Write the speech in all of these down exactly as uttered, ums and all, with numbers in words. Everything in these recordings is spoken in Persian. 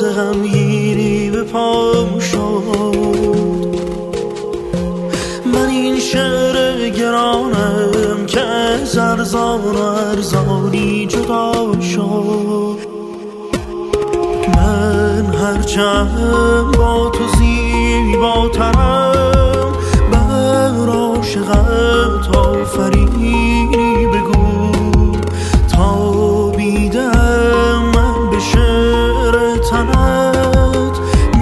غمگینی به پام شد. من این شعر گرانم که از ارزان و ارزانی جدا شد. من هرچند با تو زیباترم، بر عاشقت آفرینی بگو. تا بیدم من به شعر تنت،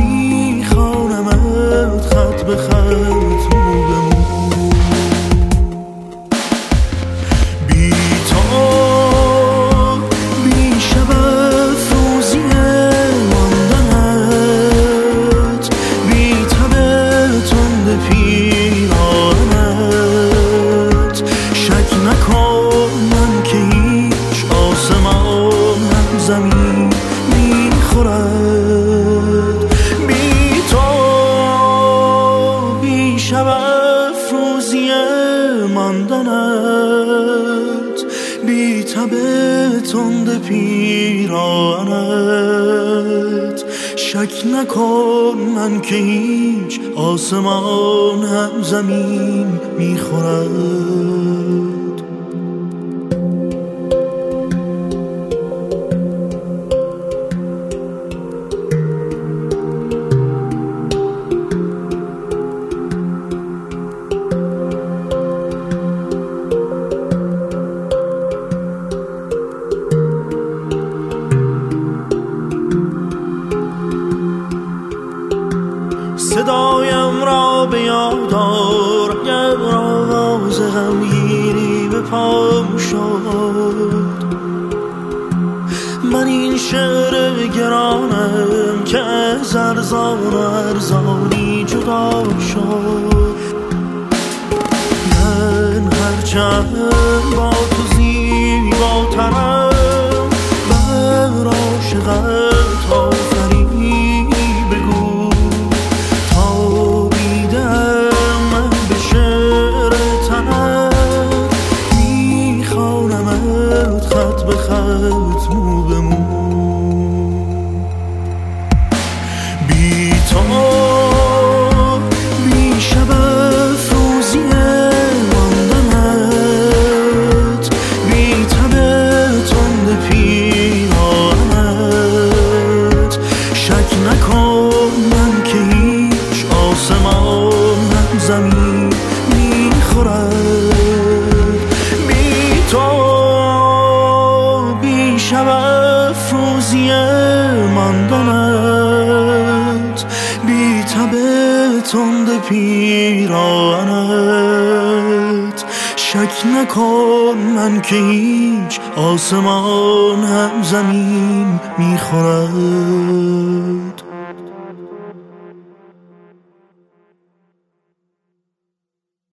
میخوانمت خط به خط مو به مو. بی تو بی شب افروزی ماندنت، بی تب تند پیرانت. شک نکن من که هیچ آسمان هم زمین میخورد. بی تو بی شب افروزی ماندنت، بی تب تند پیرانت. شک نکن من که هیچ آسمان هم زمین میخورد. صدایم را به یاد آر گر آواز غمگینی به پام شد. من این شعر گرانم که از ارزان و ارزانی جدا شد. من هرچند با تو زیباترم، بر عاشقت آفرینی بگو. تا بیدم من به شعر تنت، میخوانمت خط به خط مو به مو. بی تو بی شب افروزی ماندنت، بی تب تند پیرانت. شک نکن من که هیچ آسمان هم زمین میخورد. بی تو بی شب افروزی ماندنت، بی تب تند پیرانت. شک نکن من که هیچ آسمان هم زمین میخورد.